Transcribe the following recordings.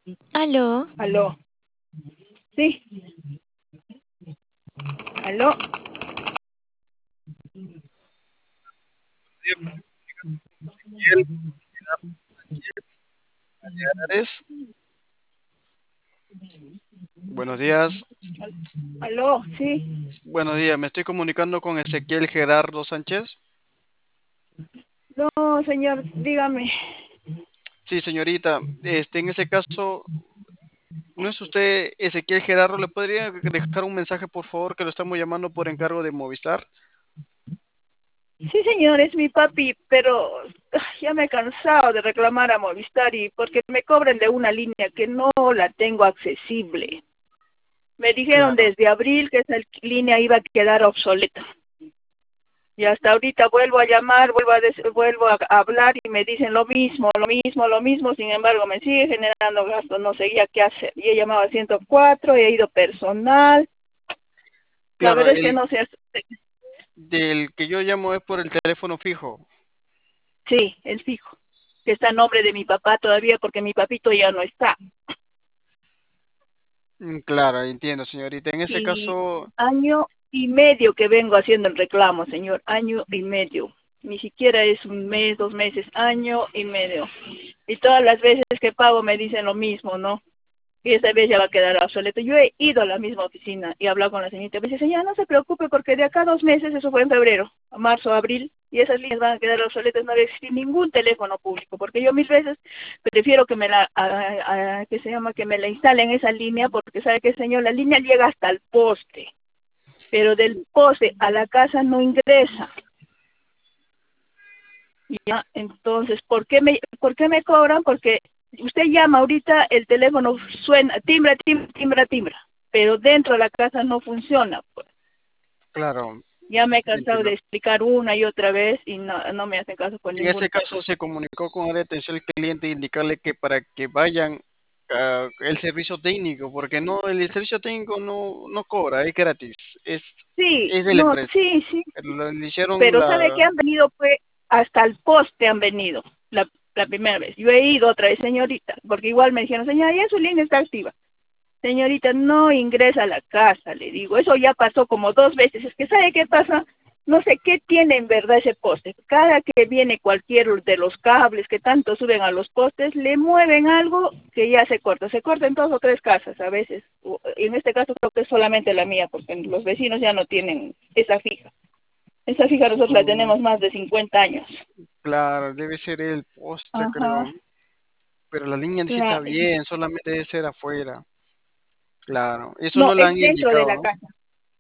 Aló, Aló, sí, aló, Ezequiel Álvarez. Buenos días. aló, sí. Buenos días. Me estoy comunicando con Ezequiel Gerardo Sánchez. No, señor, dígame. Sí, señorita. En ese caso, ¿no es usted Ezequiel Gerardo? ¿Le podría dejar un mensaje, por favor, que lo estamos llamando por encargo de Movistar? Sí, señor, es mi papi, pero ya me he cansado de reclamar a Movistar y porque me cobran de una línea que no la tengo accesible. Me dijeron Claro, desde abril que esa línea iba a quedar obsoleta. Y hasta ahorita vuelvo a llamar, vuelvo a hablar y me dicen lo mismo, lo mismo, lo mismo. Sin embargo, me sigue generando gastos, no sé ya qué hacer. Y he llamado a 104, he ido personal. La claro. verdad es que no sé. Del que yo llamo es por el teléfono fijo. Sí, el fijo, que está a nombre de mi papá todavía porque mi papito ya no está. Claro, entiendo, señorita. En ese Y caso, año y medio que vengo haciendo el reclamo, señor, año y medio. Ni siquiera es un mes, 2 meses, año y medio. Y todas las veces que pago me dicen lo mismo, ¿no? Y esta vez ya va a quedar obsoleto. Yo he ido a la misma oficina y he hablado con la señorita. Me dice, señora, no se preocupe porque de acá a 2 meses, eso fue en febrero, a marzo, abril, y esas líneas van a quedar obsoletas, no va a existir ningún teléfono público, porque yo mil veces prefiero que me la, que se llama, que me la instalen esa línea, porque sabe que, señor, la línea llega hasta el poste, pero del poste a la casa no ingresa. Ya, entonces, por qué me cobran? Porque usted llama ahorita, el teléfono suena, timbra, timbra, timbra, timbra, pero dentro de la casa no funciona, pues. claro, Ya me he cansado de entiendo. explicar una y otra vez y no me hacen caso con En ese ninguna. caso se comunicó con área de atención al cliente e indicarle que para que vayan el servicio técnico, porque no, el servicio técnico no cobra, es gratis, Sí, es de la no, empresa. sí, sí, Le hicieron pero ¿sabe la, qué? Han venido, fue hasta el poste han venido la primera vez. Yo he ido otra vez, señorita, porque igual me dijeron, señora, ya su línea está activa. Señorita, no ingresa a la casa, le digo. Eso ya pasó como 2 veces. Es que, ¿sabe qué pasa? No sé qué tiene en verdad ese poste. Cada que viene cualquier de los cables que tanto suben a los postes, le mueven algo que ya se corta. Se corta en 2 o 3 casas a veces. En este caso creo que es solamente la mía, porque los vecinos ya no tienen esa fija. Esa fija nosotros la mm, tenemos más de 50 años. claro, debe ser el poste, Ajá. creo, pero la línea sí está La, bien, solamente debe ser afuera. Claro, eso no, no le es han dentro de indicado, la ¿no? casa.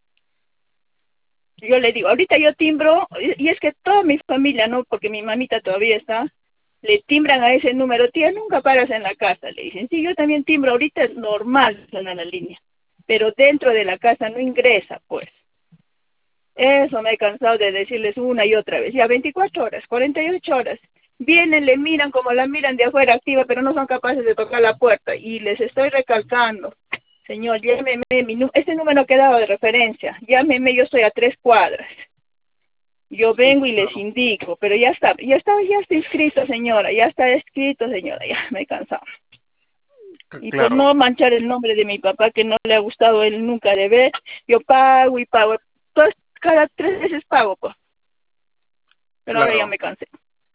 Yo le digo, ahorita yo timbro, y es que toda mi familia, ¿no? Porque mi mamita todavía está, le timbran a ese número, tía, nunca paras en la casa, le dicen, sí, yo también timbro, ahorita es normal, suena la línea, pero dentro de la casa no ingresa, pues. Eso me he cansado de decirles una y otra vez, ya 24 horas, 48 horas, vienen, le miran como la miran de afuera activa, pero no son capaces de tocar la puerta, y les estoy recalcando, señor, llámeme, este número ha quedado de referencia, llámeme, yo estoy a 3 cuadras. Yo vengo y les Claro, indico, pero ya está inscrito, señora, ya está escrito, señora, ya me he cansado. Y por claro, no manchar el nombre de mi papá, que no le ha gustado él nunca de ver, yo pago y pago. Entonces, cada 3 veces pago, pues, pero ahora ya claro. me cansé.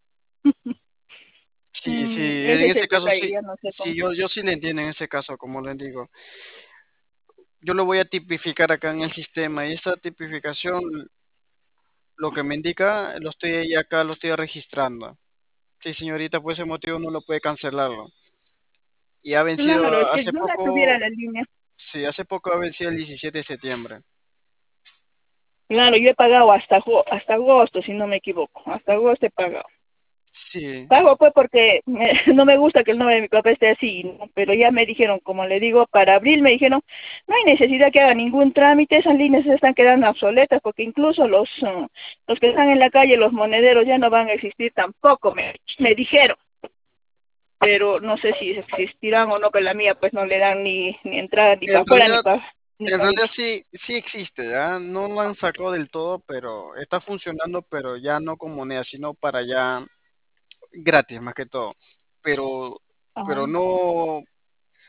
Sí, sí, Ese en es ese el caso detalle, sí, ya no sé sí, cómo. yo sí le entiendo en ese caso, como le digo. Yo lo voy a tipificar acá en el sistema y esa tipificación, lo que me indica, lo estoy registrando. Sí, señorita, por ese motivo no lo puede cancelarlo. Y ha vencido Claro, es que hace yo la tuviera poco, la línea. sí, hace poco ha vencido el 17 de septiembre. Claro, yo he pagado hasta agosto, si no me equivoco. Hasta agosto he pagado. Sí, Pago pues porque no me gusta que el nombre de mi papá esté así, ¿no? Pero ya me dijeron, como le digo, para abril me dijeron, no hay necesidad que haga ningún trámite, esas líneas se están quedando obsoletas porque incluso los que están en la calle, los monederos ya no van a existir tampoco, me dijeron, pero no sé si existirán o no, que la mía pues no le dan ni entrada ni para en afuera ni realidad, para ni en para realidad adentro. sí, sí existe, ¿ya? No lo han sacado del todo, pero está funcionando, pero ya no con moneda, sino para ya gratis más que todo. Pero, Ah, pero no.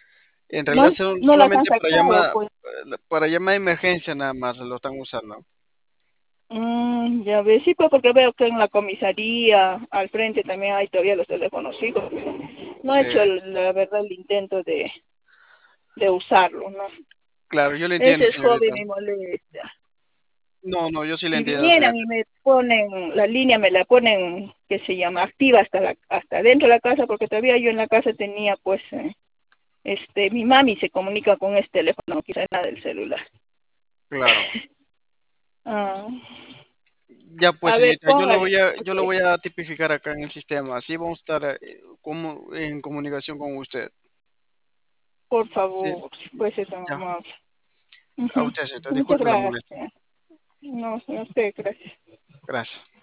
En realidad No, son no las han solamente sacado, pues. para llamada de emergencia nada más lo están usando. Ya ves, sí, pues porque veo que en la comisaría, al frente también hay todavía los teléfonos fijos. No he Sí, hecho, la verdad, el intento de usarlo, ¿no? claro, yo le entiendo, Ese es hobby señorita. mi molestia. No, no, yo sí le Si entiendo, vinieran y señorita. me ponen, la línea me la ponen, que se llama activa hasta dentro de la casa, porque todavía yo en la casa tenía, pues, mi mami se comunica con este teléfono, quizá nada del celular. Claro. Ah, Ya pues, a ver, señorita, póngale. yo lo voy a tipificar acá en el sistema. Así vamos a estar en comunicación con usted. Por Sí, favor, si fuese tan ya. amable. A Ujú. usted, señorita, Muchas disculpe la molestia. gracias. No, no sé, gracias. Gracias.